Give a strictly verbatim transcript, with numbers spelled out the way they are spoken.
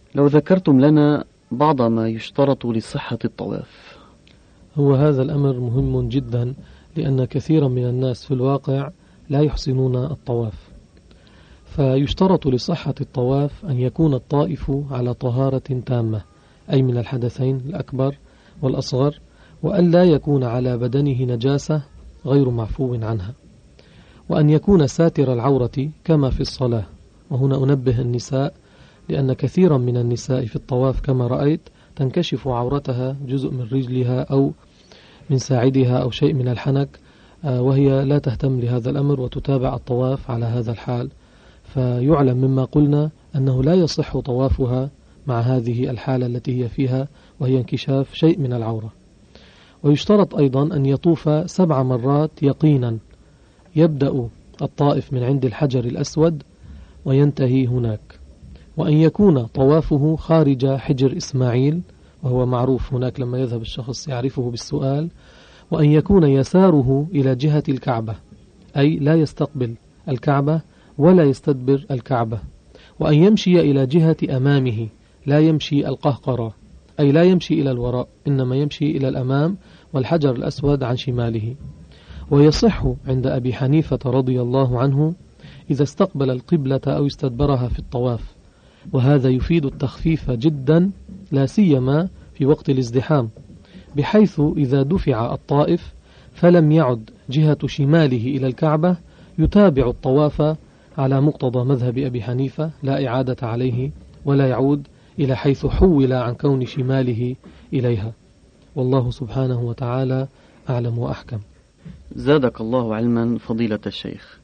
لو ذكرتم لنا بعض ما يشترط لصحة الطواف. هو هذا الأمر مهم جدا، لأن كثيرا من الناس في الواقع لا يحسنون الطواف. فيشترط لصحة الطواف أن يكون الطائف على طهارة تامة، أي من الحدثين الأكبر والأصغر، وأن لا يكون على بدنه نجاسة غير معفو عنها، وأن يكون ساتر العورة كما في الصلاة. وهنا أنبه النساء، لأن كثيرا من النساء في الطواف كما رأيت تنكشف عورتها، جزء من رجلها أو من ساعدها أو شيء من الحنك، وهي لا تهتم لهذا الأمر وتتابع الطواف على هذا الحال. فيعلم مما قلنا أنه لا يصح طوافها مع هذه الحالة التي هي فيها، وهي انكشاف شيء من العورة. ويشترط أيضا أن يطوف سبع مرات يقينا، يبدأ الطائف من عند الحجر الأسود وينتهي هناك، وأن يكون طوافه خارج حجر إسماعيل، وهو معروف هناك لما يذهب الشخص يعرفه بالسؤال، وأن يكون يساره إلى جهة الكعبة، أي لا يستقبل الكعبة ولا يستدبر الكعبة، وأن يمشي إلى جهة أمامه، لا يمشي القهقرة، أي لا يمشي إلى الوراء، إنما يمشي إلى الأمام والحجر الأسود عن شماله. ويصح عند أبي حنيفة رضي الله عنه إذا استقبل القبلة أو استدبرها في الطواف، وهذا يفيد التخفيف جدا، لا سيما في وقت الازدحام، بحيث إذا دفع الطائف فلم يعد جهة شماله إلى الكعبة يتابع الطواف على مقتضى مذهب أبي حنيفة، لا إعادة عليه، ولا يعود إلى حيث حول عن كون شماله إليها. والله سبحانه وتعالى أعلم وأحكم. زادك الله علما فضيلة الشيخ.